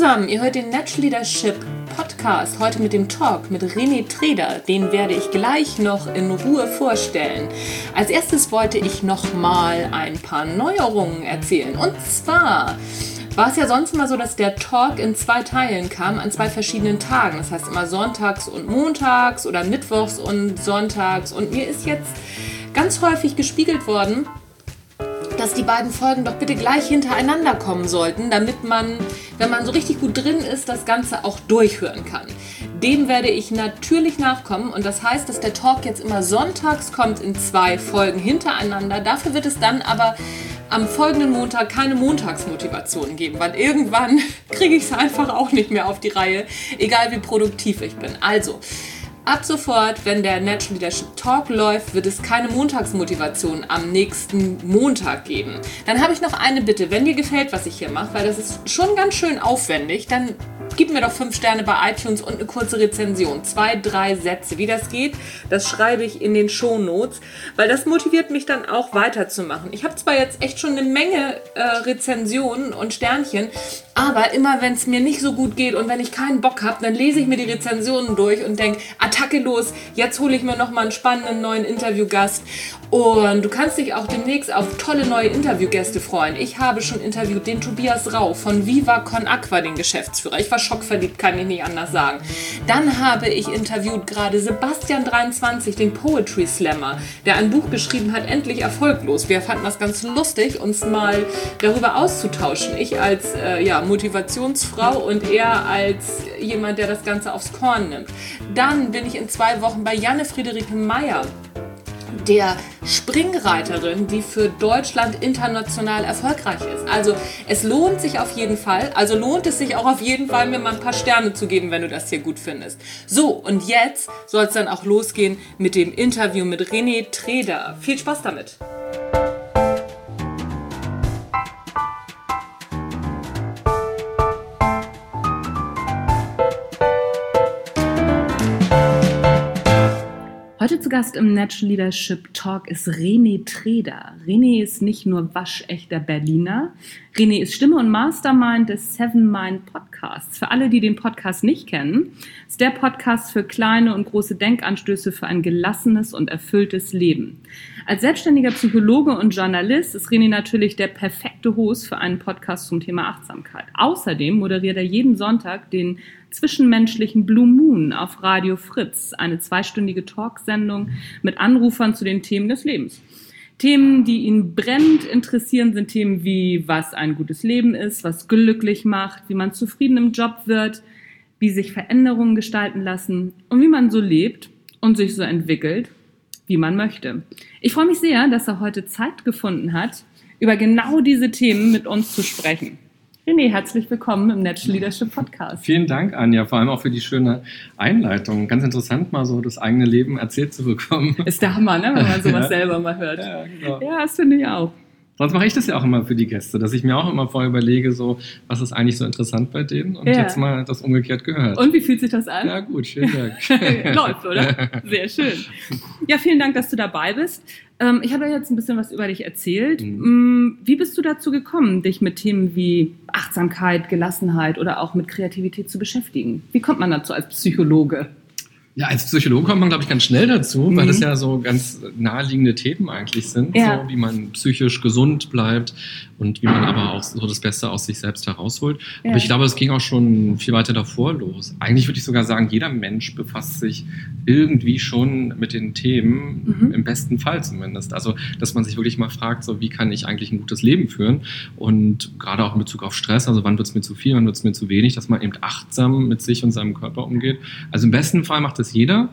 zusammen, ihr hört den Natural Leadership Podcast, heute mit dem Talk mit René Treder. Den werde ich gleich noch in Ruhe vorstellen. Als erstes wollte ich noch mal ein paar Neuerungen erzählen. Und zwar war es ja sonst immer so, dass der Talk in 2 Teilen kam, an 2 verschiedenen Tagen. Das heißt immer sonntags und montags oder mittwochs und sonntags. Und mir ist jetzt ganz häufig gespiegelt worden, dass die beiden Folgen doch bitte gleich hintereinander kommen sollten, damit man, wenn man so richtig gut drin ist, das Ganze auch durchhören kann. Dem werde ich natürlich nachkommen und das heißt, dass der Talk jetzt immer sonntags kommt in 2 Folgen hintereinander. Dafür wird es dann aber am folgenden Montag keine Montagsmotivation geben, weil irgendwann kriege ich es einfach auch nicht mehr auf die Reihe, egal wie produktiv ich bin. Also, ab sofort, wenn der Natural Leadership Talk läuft, wird es keine Montagsmotivation am nächsten Montag geben. Dann habe ich noch eine Bitte, wenn dir gefällt, was ich hier mache, weil das ist schon ganz schön aufwendig, dann gib mir doch 5 Sterne bei iTunes und eine kurze Rezension. 2, 3 Sätze. Wie das geht, das schreibe ich in den Shownotes, weil das motiviert mich dann auch weiterzumachen. Ich habe zwar jetzt echt schon eine Menge Rezensionen und Sternchen, aber immer wenn es mir nicht so gut geht und wenn ich keinen Bock habe, dann lese ich mir die Rezensionen durch und denke, Attacke los, jetzt hole ich mir nochmal einen spannenden neuen Interviewgast. Und du kannst dich auch demnächst auf tolle neue Interviewgäste freuen. Ich habe schon interviewt den Tobias Rau von Viva Con Aqua, den Geschäftsführer. Ich war schockverliebt, kann ich nicht anders sagen. Dann habe ich interviewt gerade Sebastian 23, den Poetry Slammer, der ein Buch geschrieben hat, Endlich erfolglos. Wir fanden das ganz lustig, uns mal darüber auszutauschen. Ich als Motivationsfrau und er als jemand, der das Ganze aufs Korn nimmt. Dann bin ich in 2 Wochen bei Janne Friederike Meyer, der Springreiterin, die für Deutschland international erfolgreich ist. Also es lohnt sich auf jeden Fall, lohnt es sich auch auf jeden Fall, mir mal ein paar Sterne zu geben, wenn du das hier gut findest. So, und jetzt soll es dann auch losgehen mit dem Interview mit René Treder. Viel Spaß damit! Heute zu Gast im Natural Leadership Talk ist René Treder. René ist nicht nur waschechter Berliner, René ist Stimme und Mastermind des 7 Mind Podcasts. Für alle, die den Podcast nicht kennen, ist der Podcast für kleine und große Denkanstöße für ein gelassenes und erfülltes Leben. Als selbstständiger Psychologe und Journalist ist René natürlich der perfekte Host für einen Podcast zum Thema Achtsamkeit. Außerdem moderiert er jeden Sonntag den zwischenmenschlichen Blue Moon auf Radio Fritz, eine 2-stündige Talksendung mit Anrufern zu den Themen des Lebens. Themen, die ihn brennend interessieren, sind Themen wie, was ein gutes Leben ist, was glücklich macht, wie man zufrieden im Job wird, wie sich Veränderungen gestalten lassen und wie man so lebt und sich so entwickelt, wie man möchte. Ich freue mich sehr, dass er heute Zeit gefunden hat, über genau diese Themen mit uns zu sprechen. René, herzlich willkommen im Natural Leadership Podcast. Vielen Dank, Anja, vor allem auch für die schöne Einleitung. Ganz interessant, mal so das eigene Leben erzählt zu bekommen. Ist der Hammer, ne, wenn man sowas selber mal hört. Ja, genau. Ja, das finde ich auch. Sonst mache ich das ja auch immer für die Gäste, dass ich mir auch immer vorher überlege, so, was ist eigentlich so interessant bei denen und jetzt mal das umgekehrt gehört. Und wie fühlt sich das an? Ja gut, schönen Dank. Läuft, oder? Sehr schön. Ja, vielen Dank, dass du dabei bist. Ich habe ja jetzt ein bisschen was über dich erzählt. Wie bist du dazu gekommen, dich mit Themen wie Achtsamkeit, Gelassenheit oder auch mit Kreativität zu beschäftigen? Wie kommt man dazu als Psychologe? Ja, als Psychologe kommt man, glaube ich, ganz schnell dazu, weil das ja so ganz naheliegende Themen eigentlich sind, so wie man psychisch gesund bleibt und wie man aber auch so das Beste aus sich selbst herausholt. Ja. Aber ich glaube, es ging auch schon viel weiter davor los. Eigentlich würde ich sogar sagen, jeder Mensch befasst sich irgendwie schon mit den Themen, im besten Fall zumindest. Also, dass man sich wirklich mal fragt, so, wie kann ich eigentlich ein gutes Leben führen? Und gerade auch in Bezug auf Stress, also wann wird es mir zu viel, wann wird es mir zu wenig, dass man eben achtsam mit sich und seinem Körper umgeht. Also im besten Fall macht es jeder,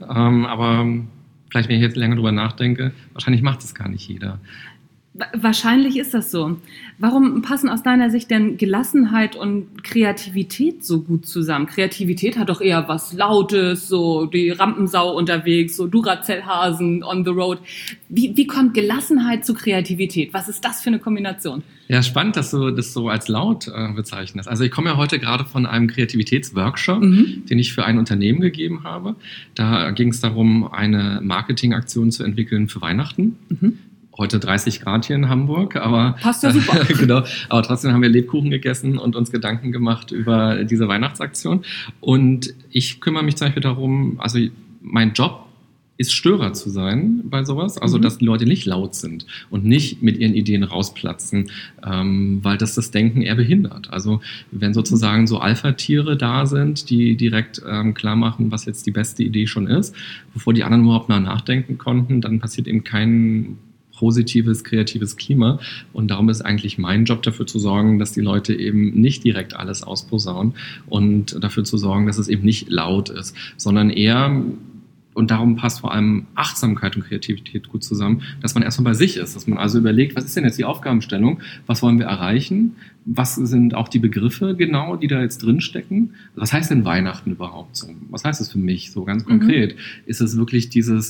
aber vielleicht, wenn ich jetzt länger drüber nachdenke, wahrscheinlich macht es gar nicht jeder. Wahrscheinlich ist das so. Warum passen aus deiner Sicht denn Gelassenheit und Kreativität so gut zusammen? Kreativität hat doch eher was Lautes, so die Rampensau unterwegs, so Duracell-Hasen on the road. Wie kommt Gelassenheit zu Kreativität? Was ist das für eine Kombination? Ja, spannend, dass du das so als laut bezeichnest. Also ich komme ja heute gerade von einem Kreativitätsworkshop, den ich für ein Unternehmen gegeben habe. Da ging es darum, eine Marketingaktion zu entwickeln für Weihnachten. heute 30 Grad hier in Hamburg, aber passt ja super. Genau, aber trotzdem haben wir Lebkuchen gegessen und uns Gedanken gemacht über diese Weihnachtsaktion. Und ich kümmere mich zum Beispiel darum, also mein Job ist Störer zu sein bei sowas, also dass die Leute nicht laut sind und nicht mit ihren Ideen rausplatzen, weil das Denken eher behindert. Also wenn sozusagen so Alpha-Tiere da sind, die direkt klar machen, was jetzt die beste Idee schon ist, bevor die anderen überhaupt mal nachdenken konnten, dann passiert eben kein positives, kreatives Klima. Und darum ist eigentlich mein Job, dafür zu sorgen, dass die Leute eben nicht direkt alles ausposaunen und dafür zu sorgen, dass es eben nicht laut ist, sondern eher, und darum passt vor allem Achtsamkeit und Kreativität gut zusammen, dass man erstmal bei sich ist, dass man also überlegt, was ist denn jetzt die Aufgabenstellung, was wollen wir erreichen, was sind auch die Begriffe genau, die da jetzt drinstecken, was heißt denn Weihnachten überhaupt so, was heißt es für mich so ganz konkret, ist es wirklich dieses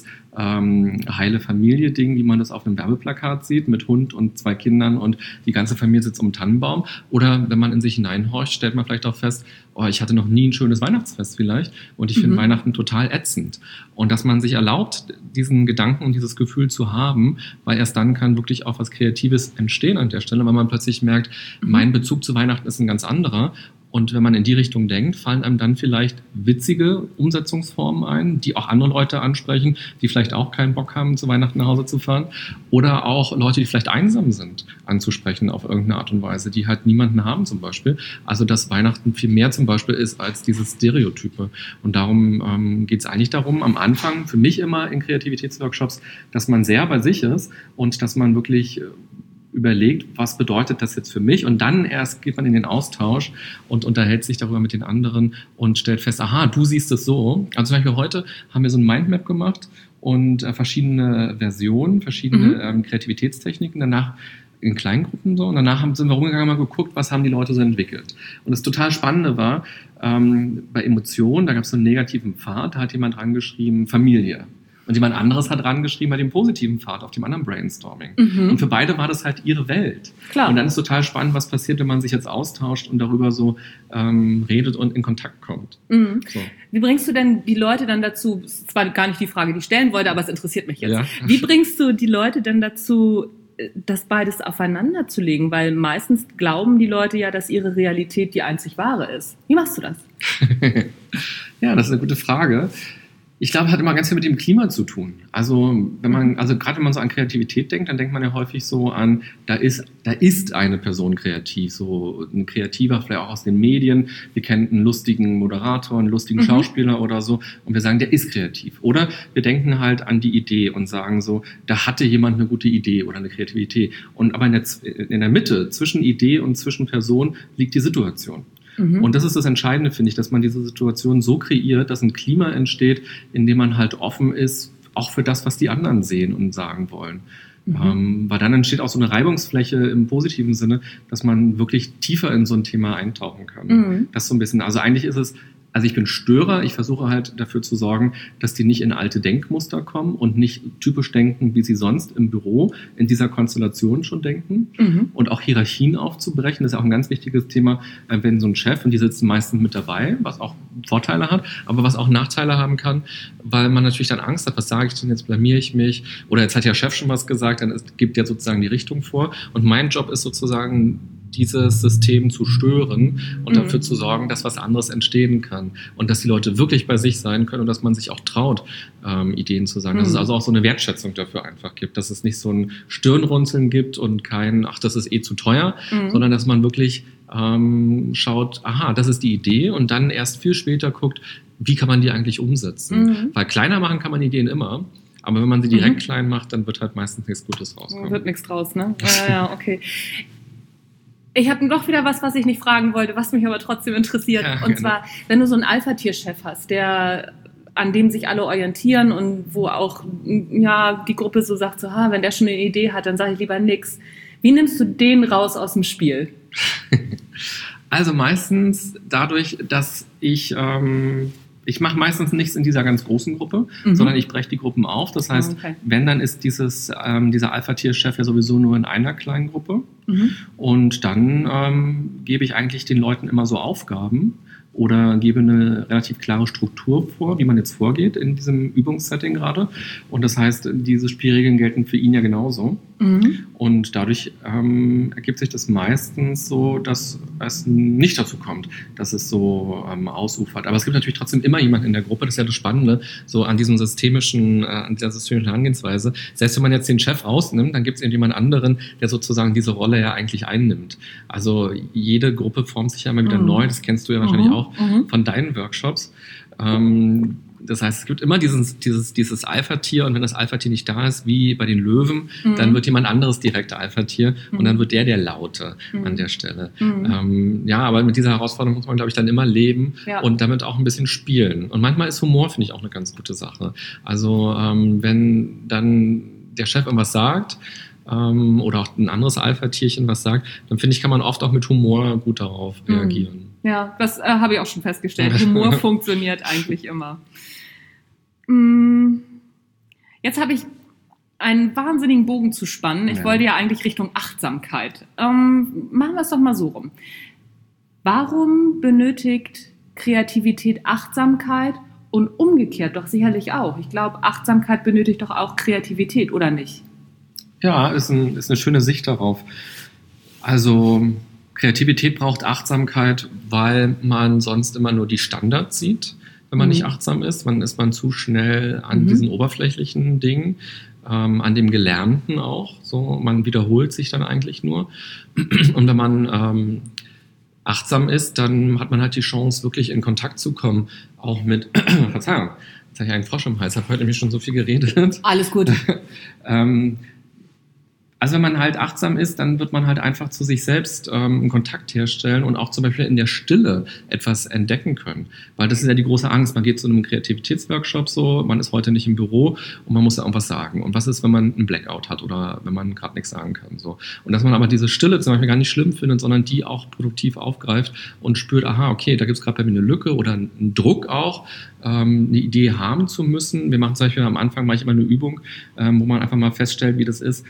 heile Familie-Ding, wie man das auf einem Werbeplakat sieht, mit Hund und 2 Kindern und die ganze Familie sitzt um den Tannenbaum, oder wenn man in sich hineinhorcht, stellt man vielleicht auch fest, oh, ich hatte noch nie ein schönes Weihnachtsfest vielleicht und ich finde Weihnachten total ätzend. Und dass man sich erlaubt, diesen Gedanken und dieses Gefühl zu haben, weil erst dann kann wirklich auch was Kreatives entstehen an der Stelle, weil man plötzlich merkt, mein Bezug zu Weihnachten ist ein ganz anderer. Und wenn man in die Richtung denkt, fallen einem dann vielleicht witzige Umsetzungsformen ein, die auch andere Leute ansprechen, die vielleicht auch keinen Bock haben, zu Weihnachten nach Hause zu fahren. Oder auch Leute, die vielleicht einsam sind, anzusprechen auf irgendeine Art und Weise, die halt niemanden haben zum Beispiel. Also dass Weihnachten viel mehr zum Beispiel ist als dieses Stereotype. Und darum geht es eigentlich darum, am Anfang, für mich immer in Kreativitätsworkshops, dass man sehr bei sich ist und dass man wirklich überlegt, was bedeutet das jetzt für mich, und dann erst geht man in den Austausch und unterhält sich darüber mit den anderen und stellt fest, aha, du siehst es so. Also zum Beispiel heute haben wir so ein Mindmap gemacht und verschiedene Versionen, verschiedene Kreativitätstechniken, danach in Kleingruppen so, und danach sind wir rumgegangen und mal geguckt, was haben die Leute so entwickelt. Und das total Spannende war, bei Emotionen, da gab es so einen negativen Pfad, da hat jemand dran geschrieben, Familie. Und jemand anderes hat rangeschrieben bei dem positiven Pfad, auf dem anderen Brainstorming. Und für beide war das halt ihre Welt. Klar. Und dann ist total spannend, was passiert, wenn man sich jetzt austauscht und darüber so redet und in Kontakt kommt. So. Wie bringst du denn die Leute dann dazu, das ist zwar gar nicht die Frage, die ich stellen wollte, aber es interessiert mich jetzt. Ja. Wie bringst du die Leute denn dazu, das beides aufeinander zu legen? Weil meistens glauben die Leute ja, dass ihre Realität die einzig wahre ist. Wie machst du das? Ja, das ist eine gute Frage. Ich glaube, hat immer ganz viel mit dem Klima zu tun. Also gerade wenn man so an Kreativität denkt, dann denkt man ja häufig so an, da ist eine Person kreativ, so ein Kreativer, vielleicht auch aus den Medien. Wir kennen einen lustigen Moderator, einen lustigen Schauspieler oder so, und wir sagen, der ist kreativ. Oder wir denken halt an die Idee und sagen so, da hatte jemand eine gute Idee oder eine Kreativität. Aber in der Mitte, zwischen Idee und zwischen Person, liegt die Situation. Und das ist das Entscheidende, finde ich, dass man diese Situation so kreiert, dass ein Klima entsteht, in dem man halt offen ist, auch für das, was die anderen sehen und sagen wollen. Weil dann entsteht auch so eine Reibungsfläche im positiven Sinne, dass man wirklich tiefer in so ein Thema eintauchen kann. Das ist so ein bisschen, also eigentlich ist es, also ich bin Störer, ich versuche halt dafür zu sorgen, dass die nicht in alte Denkmuster kommen und nicht typisch denken, wie sie sonst im Büro in dieser Konstellation schon denken. Und auch Hierarchien aufzubrechen, das ist auch ein ganz wichtiges Thema, wenn so ein Chef, und die sitzen meistens mit dabei, was auch Vorteile hat, aber was auch Nachteile haben kann, weil man natürlich dann Angst hat, was sage ich denn, jetzt blamiere ich mich, oder jetzt hat der Chef schon was gesagt, dann gibt der sozusagen die Richtung vor, und mein Job ist sozusagen, dieses System zu stören und dafür zu sorgen, dass was anderes entstehen kann und dass die Leute wirklich bei sich sein können und dass man sich auch traut, Ideen zu sagen. Dass es also auch so eine Wertschätzung dafür einfach gibt, dass es nicht so ein Stirnrunzeln gibt und kein, ach, das ist eh zu teuer, sondern dass man wirklich schaut, aha, das ist die Idee, und dann erst viel später guckt, wie kann man die eigentlich umsetzen. Weil kleiner machen kann man Ideen immer, aber wenn man sie direkt klein macht, dann wird halt meistens nichts Gutes rauskommen. Wird nichts draus, ne? Ja, okay. Ich habe doch wieder was ich nicht fragen wollte, was mich aber trotzdem interessiert. Ja, und zwar, wenn du so einen Alpha-Tier-Chef hast, an dem sich alle orientieren und wo auch die Gruppe so sagt, so, wenn der schon eine Idee hat, dann sage ich lieber nix. Wie nimmst du den raus aus dem Spiel? Also meistens dadurch, dass ich mache meistens nichts in dieser ganz großen Gruppe, sondern ich breche die Gruppen auf. Das heißt, wenn, dann ist dieser Alpha-Tier-Chef ja sowieso nur in einer kleinen Gruppe. Und dann gebe ich eigentlich den Leuten immer so Aufgaben, oder gebe eine relativ klare Struktur vor, wie man jetzt vorgeht in diesem Übungssetting gerade. Und das heißt, diese Spielregeln gelten für ihn ja genauso. Und dadurch ergibt sich das meistens so, dass es nicht dazu kommt, dass es so ausufert. Aber es gibt natürlich trotzdem immer jemanden in der Gruppe, das ist ja das Spannende, so an dieser systemischen Herangehensweise. Selbst wenn man jetzt den Chef rausnimmt, dann gibt es irgendjemand anderen, der sozusagen diese Rolle ja eigentlich einnimmt. Also jede Gruppe formt sich ja immer wieder neu, das kennst du ja wahrscheinlich auch von deinen Workshops. Das heißt, es gibt immer dieses Alpha-Tier und wenn das Alpha-Tier nicht da ist, wie bei den Löwen, dann wird jemand anderes direkt Alpha-Tier und dann wird der Laute an der Stelle. Aber mit dieser Herausforderung muss man, glaube ich, dann immer leben und damit auch ein bisschen spielen. Und manchmal ist Humor, finde ich, auch eine ganz gute Sache. Also wenn dann der Chef irgendwas sagt, oder auch ein anderes Alpha-Tierchen was sagt, dann finde ich, kann man oft auch mit Humor gut darauf reagieren. Ja, das habe ich auch schon festgestellt. Humor funktioniert eigentlich immer. Jetzt habe ich einen wahnsinnigen Bogen zu spannen. Ich wollte ja eigentlich Richtung Achtsamkeit. Machen wir es doch mal so rum. Warum benötigt Kreativität Achtsamkeit und umgekehrt doch sicherlich auch? Ich glaube, Achtsamkeit benötigt doch auch Kreativität, oder nicht? Ja, ist eine schöne Sicht darauf. Also Kreativität braucht Achtsamkeit, weil man sonst immer nur die Standards sieht, wenn man nicht achtsam ist. Dann ist man zu schnell an diesen oberflächlichen Dingen, an dem Gelernten auch. So, man wiederholt sich dann eigentlich nur. Und wenn man achtsam ist, dann hat man halt die Chance, wirklich in Kontakt zu kommen, auch mit, Verzeihung, jetzt habe ich einen Frosch im Hals, ich habe heute nämlich schon so viel geredet. Alles gut. Also wenn man halt achtsam ist, dann wird man halt einfach zu sich selbst einen Kontakt herstellen und auch zum Beispiel in der Stille etwas entdecken können. Weil das ist ja die große Angst. Man geht zu einem Kreativitätsworkshop so, man ist heute nicht im Büro und man muss da irgendwas sagen. Und was ist, wenn man einen Blackout hat oder wenn man gerade nichts sagen kann? So. Und dass man aber diese Stille zum Beispiel gar nicht schlimm findet, sondern die auch produktiv aufgreift und spürt, aha, okay, da gibt es gerade bei mir eine Lücke oder einen Druck auch, eine Idee haben zu müssen. Wir machen zum Beispiel am Anfang manchmal eine Übung, wo man einfach mal feststellt, wie das ist,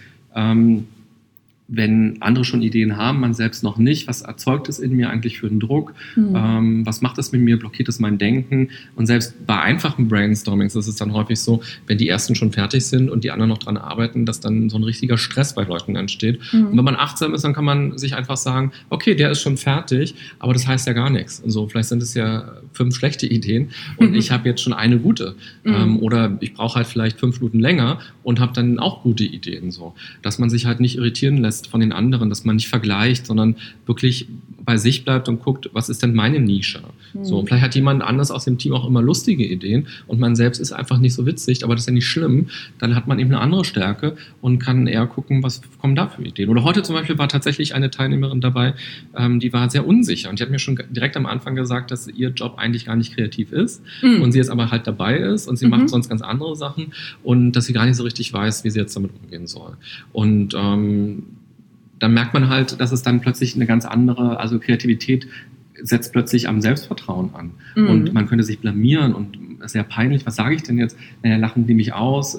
wenn andere schon Ideen haben, man selbst noch nicht, was erzeugt es in mir eigentlich für einen Druck, was macht es mit mir, blockiert es mein Denken und selbst bei einfachen Brainstormings ist es dann häufig so, wenn die ersten schon fertig sind und die anderen noch dran arbeiten, dass dann so ein richtiger Stress bei Leuten entsteht. Und wenn man achtsam ist, dann kann man sich einfach sagen, okay, der ist schon fertig, aber das heißt ja gar nichts. Also vielleicht sind es ja 5 schlechte Ideen und ich habe jetzt schon eine gute. Oder ich brauche halt vielleicht 5 Minuten länger und habe dann auch gute Ideen. So. Dass man sich halt nicht irritieren lässt von den anderen, dass man nicht vergleicht, sondern wirklich bei sich bleibt und guckt, was ist denn meine Nische? So, vielleicht hat jemand anders aus dem Team auch immer lustige Ideen und man selbst ist einfach nicht so witzig, aber das ist ja nicht schlimm. Dann hat man eben eine andere Stärke und kann eher gucken, was kommen da für Ideen. Oder heute zum Beispiel war tatsächlich eine Teilnehmerin dabei, die war sehr unsicher und die hat mir schon direkt am Anfang gesagt, dass ihr Job eigentlich gar nicht kreativ ist und sie jetzt aber halt dabei ist und sie macht sonst ganz andere Sachen und dass sie gar nicht so richtig weiß, wie sie jetzt damit umgehen soll. Und dann merkt man halt, dass es dann plötzlich eine ganz andere, also Kreativität setzt plötzlich am Selbstvertrauen an. Und man könnte sich blamieren und es ist sehr peinlich, was sage ich denn jetzt? Naja, lachen die mich aus?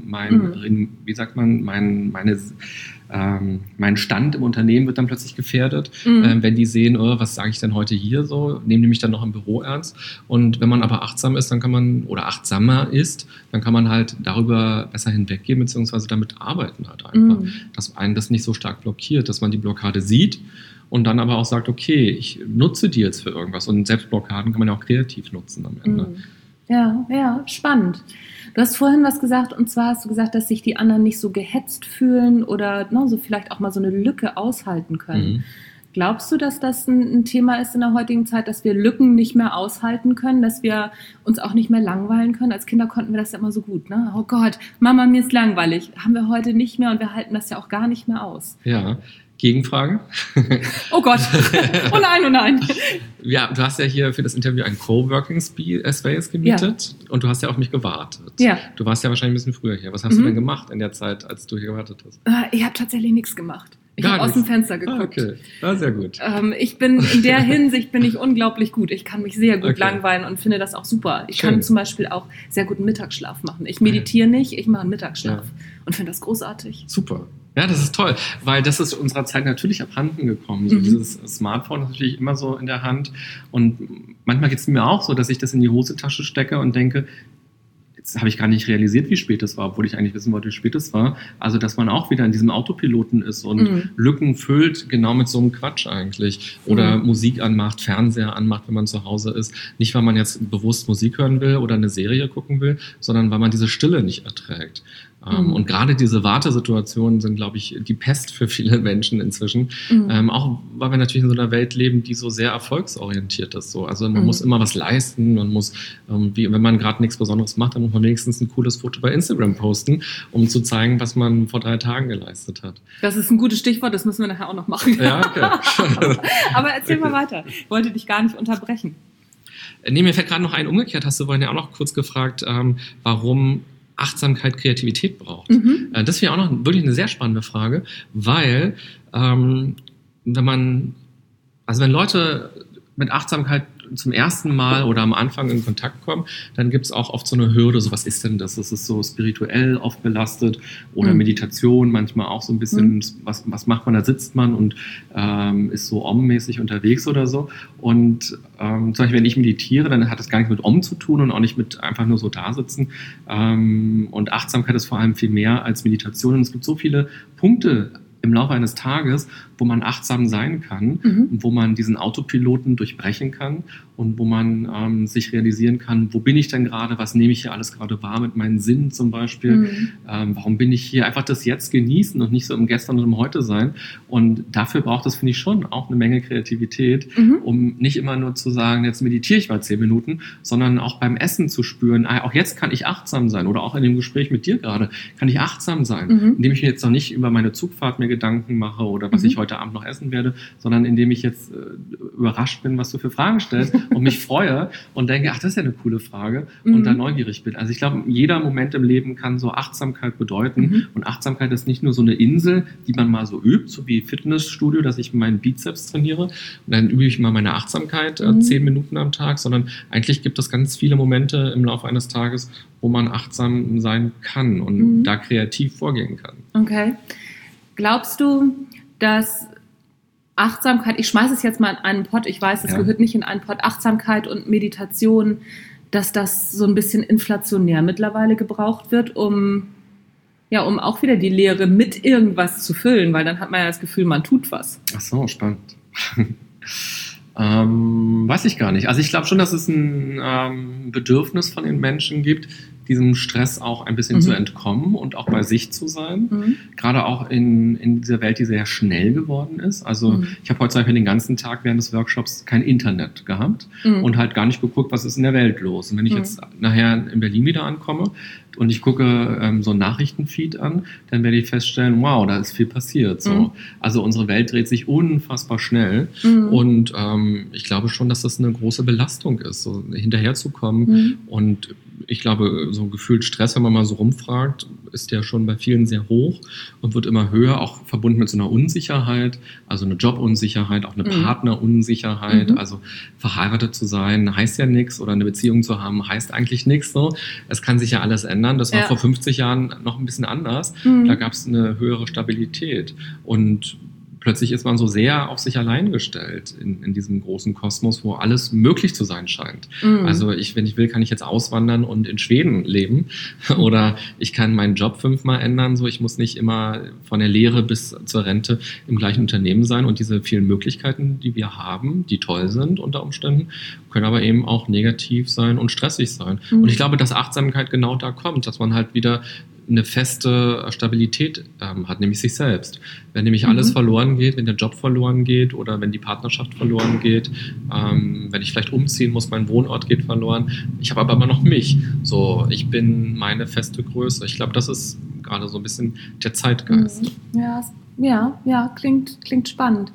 Mein Stand im Unternehmen wird dann plötzlich gefährdet, wenn die sehen, was sage ich denn heute hier so, nehmen die mich dann noch im Büro ernst. Und wenn man aber achtsam ist, dann kann man, oder achtsamer ist, dann kann man halt darüber besser hinweggehen, beziehungsweise damit arbeiten halt einfach. Dass einen das nicht so stark blockiert, dass man die Blockade sieht und dann aber auch sagt, okay, ich nutze die jetzt für irgendwas. Und Selbstblockaden kann man ja auch kreativ nutzen am Ende. Ja, spannend. Du hast vorhin was gesagt, und zwar hast du gesagt, dass sich die anderen nicht so gehetzt fühlen oder so vielleicht auch mal so eine Lücke aushalten können. Glaubst du, dass das ein Thema ist in der heutigen Zeit, dass wir Lücken nicht mehr aushalten können, dass wir uns auch nicht mehr langweilen können? Als Kinder konnten wir das ja immer so gut, ne? Oh Gott, Mama, mir ist langweilig. Haben wir heute nicht mehr und wir halten das ja auch gar nicht mehr aus. Ja. Gegenfrage? Oh Gott. Oh nein. Ja, du hast ja hier für das Interview einen Coworking Space gemietet und du hast ja auf mich gewartet. Ja. Du warst ja wahrscheinlich ein bisschen früher hier. Was hast du denn gemacht in der Zeit, als du hier gewartet hast? Ich habe tatsächlich nichts gemacht. Ich habe aus dem Fenster geguckt. Okay, sehr gut. Ich bin in der Hinsicht unglaublich gut. Ich kann mich sehr gut langweilen und finde das auch super. Ich kann zum Beispiel auch sehr gut einen Mittagsschlaf machen. Ich meditiere nicht, ich mache einen Mittagsschlaf und finde das großartig. Super. Ja, das ist toll, weil das ist unserer Zeit natürlich abhanden gekommen. So dieses Smartphone ist natürlich immer so in der Hand und manchmal geht es mir auch so, dass ich das in die Hosentasche stecke und denke, jetzt habe ich gar nicht realisiert, wie spät es war, obwohl ich eigentlich wissen wollte, wie spät es war. Also, dass man auch wieder in diesem Autopiloten ist und Lücken füllt, genau mit so einem Quatsch eigentlich. Oder Musik anmacht, Fernseher anmacht, wenn man zu Hause ist. Nicht, weil man jetzt bewusst Musik hören will oder eine Serie gucken will, sondern weil man diese Stille nicht erträgt. Und gerade diese Wartesituationen sind, glaube ich, die Pest für viele Menschen inzwischen. Auch weil wir natürlich in so einer Welt leben, die so sehr erfolgsorientiert ist. So. Also man muss immer was leisten, man muss, wenn man gerade nichts Besonderes macht, dann muss man wenigstens ein cooles Foto bei Instagram posten, um zu zeigen, was man vor 3 Tagen geleistet hat. Das ist ein gutes Stichwort, das müssen wir nachher auch noch machen. Ja, okay. Aber erzähl mal weiter. Ich wollte dich gar nicht unterbrechen. Nee, mir fällt gerade noch ein, umgekehrt hast du vorhin ja auch noch kurz gefragt, warum Achtsamkeit Kreativität braucht. Das wäre auch noch wirklich eine sehr spannende Frage, weil wenn Leute mit Achtsamkeit zum ersten Mal oder am Anfang in Kontakt kommen, dann gibt es auch oft so eine Hürde, so was ist denn das? Das ist so spirituell oft belastet oder Meditation manchmal auch so ein bisschen, was macht man, da sitzt man und ist so Om-mäßig unterwegs oder so. Und zum Beispiel, wenn ich meditiere, dann hat das gar nichts mit Om zu tun und auch nicht mit einfach nur so da sitzen. Und Achtsamkeit ist vor allem viel mehr als Meditation. Und es gibt so viele Punkte im Laufe eines Tages, wo man achtsam sein kann, wo man diesen Autopiloten durchbrechen kann und wo man sich realisieren kann, wo bin ich denn gerade, was nehme ich hier alles gerade wahr mit meinen Sinnen zum Beispiel, warum bin ich hier, einfach das Jetzt genießen und nicht so im Gestern und im Heute sein. Und dafür braucht es, finde ich, schon auch eine Menge Kreativität, um nicht immer nur zu sagen, jetzt meditiere ich mal 10 Minuten, sondern auch beim Essen zu spüren, auch jetzt kann ich achtsam sein oder auch in dem Gespräch mit dir gerade, kann ich achtsam sein, indem ich mir jetzt noch nicht über meine Zugfahrt mir Gedanken mache oder was ich heute Abend noch essen werde, sondern indem ich jetzt überrascht bin, was du für Fragen stellst und mich freue und denke, ach, das ist ja eine coole Frage und dann neugierig bin. Also ich glaube, jeder Moment im Leben kann so Achtsamkeit bedeuten und Achtsamkeit ist nicht nur so eine Insel, die man mal so übt, so wie Fitnessstudio, dass ich meinen Bizeps trainiere und dann übe ich mal meine Achtsamkeit 10 Minuten am Tag, sondern eigentlich gibt es ganz viele Momente im Laufe eines Tages, wo man achtsam sein kann und da kreativ vorgehen kann. Okay. Glaubst du, dass Achtsamkeit, ich schmeiße es jetzt mal in einen Pott, ich weiß, es gehört nicht in einen Pott, Achtsamkeit und Meditation, dass das so ein bisschen inflationär mittlerweile gebraucht wird, um auch wieder die Leere mit irgendwas zu füllen, weil dann hat man ja das Gefühl, man tut was. Ach so, spannend. Weiß ich gar nicht. Also ich glaube schon, dass es ein Bedürfnis von den Menschen gibt, diesem Stress auch ein bisschen zu entkommen und auch bei sich zu sein. Gerade auch in dieser Welt, die sehr schnell geworden ist. Also ich habe heute zum Beispiel den ganzen Tag während des Workshops kein Internet gehabt und halt gar nicht geguckt, was ist in der Welt los. Und wenn ich jetzt nachher in Berlin wieder ankomme und ich gucke so einen Nachrichtenfeed an, dann werde ich feststellen, wow, da ist viel passiert. So. Also unsere Welt dreht sich unfassbar schnell und ich glaube schon, dass das eine große Belastung ist, so hinterherzukommen und ich glaube, so gefühlt Stress, wenn man mal so rumfragt, ist ja schon bei vielen sehr hoch und wird immer höher, auch verbunden mit so einer Unsicherheit, also eine Jobunsicherheit, auch eine Partnerunsicherheit. Also verheiratet zu sein heißt ja nichts oder eine Beziehung zu haben heißt eigentlich nichts. So. Es kann sich ja alles ändern. Das war vor 50 Jahren noch ein bisschen anders. Da gab es eine höhere Stabilität und plötzlich ist man so sehr auf sich allein gestellt in diesem großen Kosmos, wo alles möglich zu sein scheint. Also wenn ich will, kann ich jetzt auswandern und in Schweden leben oder ich kann meinen Job 5-mal ändern. So, ich muss nicht immer von der Lehre bis zur Rente im gleichen Unternehmen sein und diese vielen Möglichkeiten, die wir haben, die toll sind unter Umständen, können aber eben auch negativ sein und stressig sein. Und ich glaube, dass Achtsamkeit genau da kommt, dass man halt wieder eine feste Stabilität hat, nämlich sich selbst. Wenn nämlich alles verloren geht, wenn der Job verloren geht oder wenn die Partnerschaft verloren geht, wenn ich vielleicht umziehen muss, mein Wohnort geht verloren. Ich habe aber immer noch mich. So, ich bin meine feste Größe. Ich glaube, das ist gerade so ein bisschen der Zeitgeist. Ja, klingt spannend.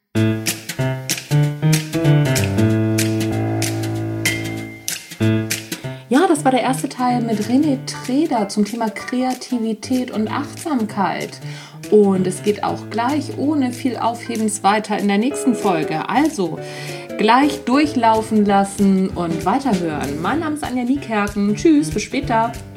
Das war der erste Teil mit René Treder zum Thema Kreativität und Achtsamkeit. Und es geht auch gleich ohne viel Aufhebens weiter in der nächsten Folge. Also gleich durchlaufen lassen und weiterhören. Mein Name ist Anja Niekerken. Tschüss, bis später.